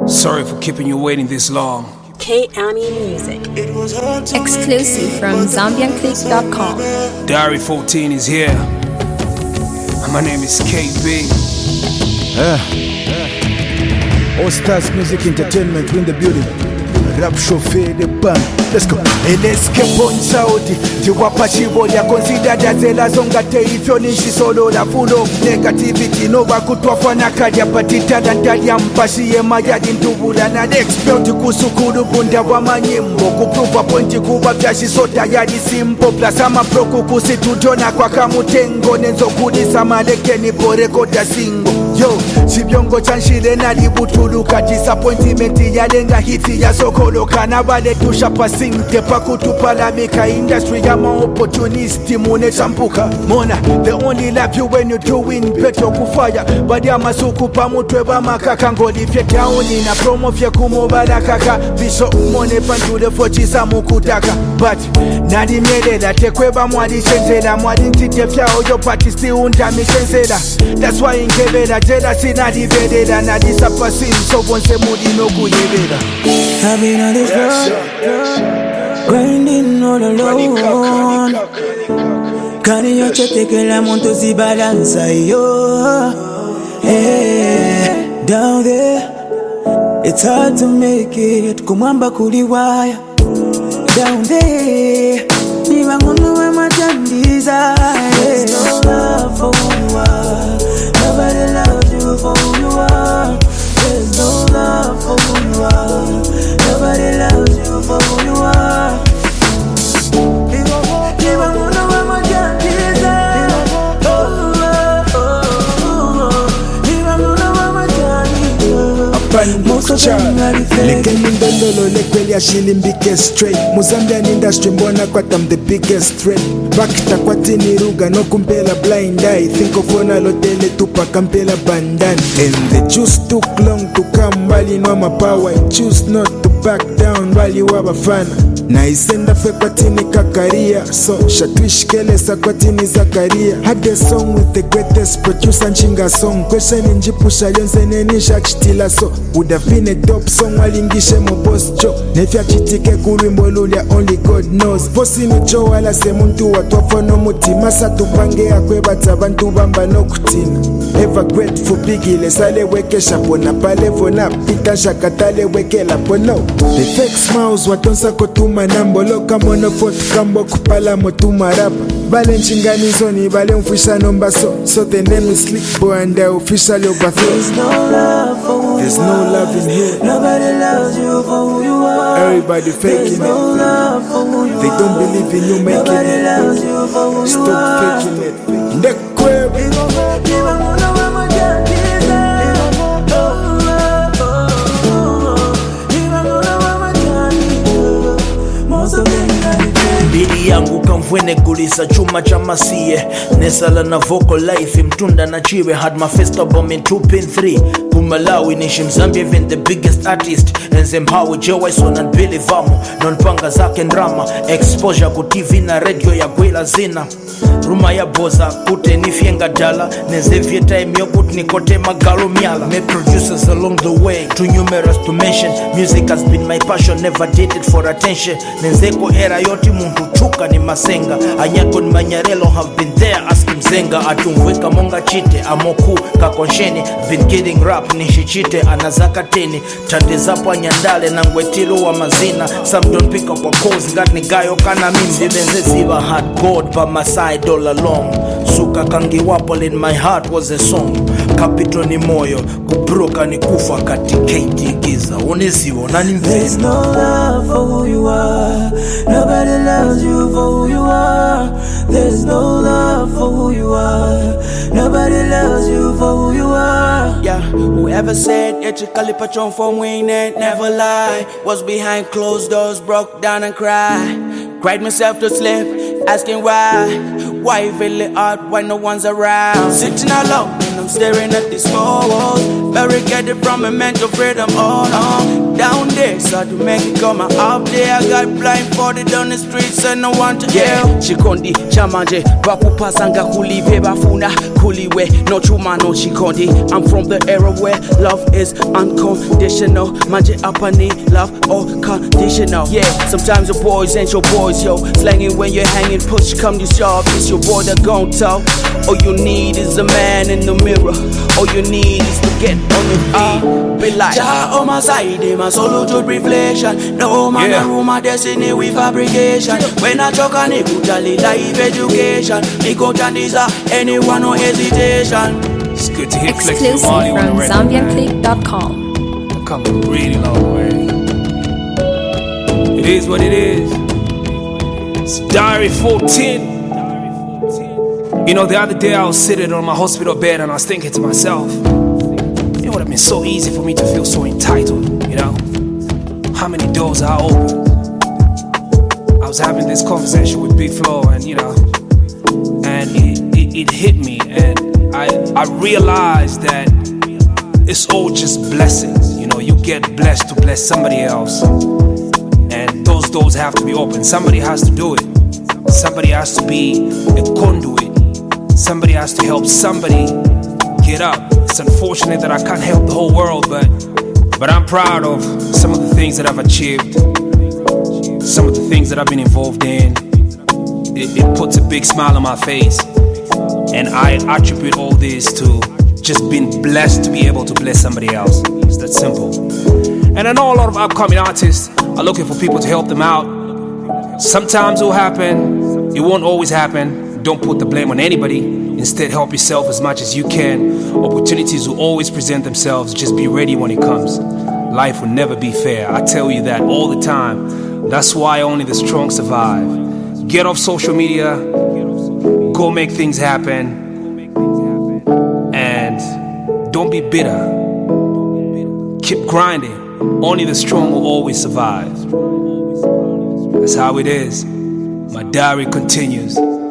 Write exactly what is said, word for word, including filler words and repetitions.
Sorry for keeping you waiting this long. K-Ami Music. Exclusive from Zambian Click dot com. Diary fourteen is here. My name is K B. Uh, uh. All Stars Music Entertainment in the building. Rap chauffeur the band. Let's go. Eleske ponsauti tiwapa chibolya consider dazela zonga teifyo nishisolola full of negativity no bakutwafana kadya patitala ndalya mpashiye mayadi ntubula na expert kusukulu bunda wa manyimbo kuprova pointi kuba byashisota yali simple plus ama proku kusitutona kwa kamutengo nenzo kulisa malekeni porekoda singo yo sibyongo chanshile nalibutuluka disappointment yalenga hiti ya sokolo kana bale tusha pasinte pakutupalamika industry yama opportunist mune champuka mona the only lap you when you doing better kufaya badi amasuku pamutwe bamakaka ngolifye tauni na promo fye kumobala kaka visho mone pandule fochisa mukutaka but nalimelela tekweba mwali chenzela mwali ntite fyao yo patisti undamishenzela that's why inkebela jela sinalivelela nalisapasim so bonse mudi nokuyebela I've been on this road, grinding all alone. Kani yoche tekela monto si balanza yo. Hey, down there, it's hard to make it. Kumamba kuliwaya. Down there, ni wangono wa matandiza. There's no love for who you are. Nobody loves you for who you are. There's no love for who you are. Nobody loves you for who you are. Lekeni ndondolo lekweli ashilimbike straight Mozambian industry mbona kwata I'm the biggest threat Bakta kwatini ruga no kumpela blind eye Think of ona lotele tupa kampela bandan And the juice took long to come Wali no my power I choose not to back down Wali wabafana na isenda fe kwatini kakaria So shatwishkelesa kwatini Zakaria Had a song with the greatest producer nchinga song Question njipusha yonse nenisha chitila so Would have been a dope song walingishe mo boss Joe Nefya chitike kurimbo lulia only God knows Vosi ni Joe wala se muntu watwafo no mutima Sa tupange ya kwe bata bantu bamba no kutina Ever grateful biggie lesale weke shapona pale vona Pita shakatale weke la pono The fake smiles watonsa kotuma nambo Loka monofot kambo kupala motuma rapa Bale nchingani ni bale mfisha nomba so So the name is Slick Boy and the official overthrow There's no love for who There's you no are. love in here. Nobody loves you for who you are. Everybody faking There's no it. love for who you They don't are. believe in you making Nobody it. loves you for who you Stop are. faking it. Nekwe. Bili yangu kamvwene gulisa chuma cha masie Nesala na vocal life mtunda na chiwe Had my first album in two pin three Kumalawi nishi Mzambia even the biggest artist Enze mhawe Joe Ison and Billy Vamo Non-panga zake drama Exposure ku T V na radio ya gwela zina Ruma ya boza kute nifyenga dala Neze vye time yokut nikote magalo miala Met producers along the way Too numerous to mention Music has been my passion Never did it for attention Nenzeko era yoti muntu chuka ni masenga Anyako ni manyarelo have been there asking mzenga Atumweka monga chite amoku kakonsheni Been kidding rap nishichite anazaka teni Tande zapo anyandale na ngwetilo wa mazina Some don't pick up a calls Ngat ni gayo kana mimi Dibenze ziva had God by my side all along Suka kangi wapo in my heart was a song Kapito ni moyo kubroka ni kufa katikati giza Uneziwo nani mvena There's no love for who you are. Nobody loves you for who you are. There's no love for who you are. Nobody loves you for who you are. Yeah, whoever said ethically patron from winning never lie. Was behind closed doors, broke down and cried. Cried myself to sleep, asking why. Why really hard when no one's around? Sitting alone and I'm staring at these four walls. Barricaded from a mental freedom, oh no. down there, so to make it come up there. I got blindfolded on the streets and no one to yeah. help. Chikondi chamanje bakupasanga kulive bafuna kuliwe no chuma no chikondi. I'm from the era where love is unconditional. Manje apani love or conditional. Yeah, sometimes your boys ain't your boys, yo. Slanging when you're hanging, push come to shove. It's your boy that gon' talk. All you need is a man in the mirror. All you need is to get on your feet. Uh, be like Jah on my side, my solo to reflection. No man yeah. rule my destiny with fabrication. When I talk on it, life education. Me go to desire anyone no hesitation. It's good to hear Exclusive from Zambian Click dot com. I've come a really long way. It is what it is. It's Diary fourteen. You know, the other day I was sitting on my hospital bed and I was thinking to myself, it would have been so easy for me to feel so entitled, you know? How many doors are open? I was having this conversation with Big Flo and, you know, and it, it, it hit me and I, I realized that it's all just blessings. You know, you get blessed to bless somebody else and those doors have to be open. Somebody has to do it. Somebody has to be a conduit. Somebody has to help somebody get up. It's unfortunate that I can't help the whole world, but but I'm proud of some of the things that I've achieved, some of the things that I've been involved in. It, it puts a big smile on my face, and I attribute all this to just being blessed to be able to bless somebody else. It's that simple. And I know a lot of upcoming artists are looking for people to help them out. Sometimes it will happen, it won't always happen. Don't put the blame on anybody. Instead, help yourself as much as you can. Opportunities will always present themselves. Just be ready when it comes. Life will never be fair. I tell you that all the time. That's why only the strong survive. Get off social media. Go make things happen. And don't be bitter. Keep grinding. Only the strong will always survive. That's how it is. My diary continues.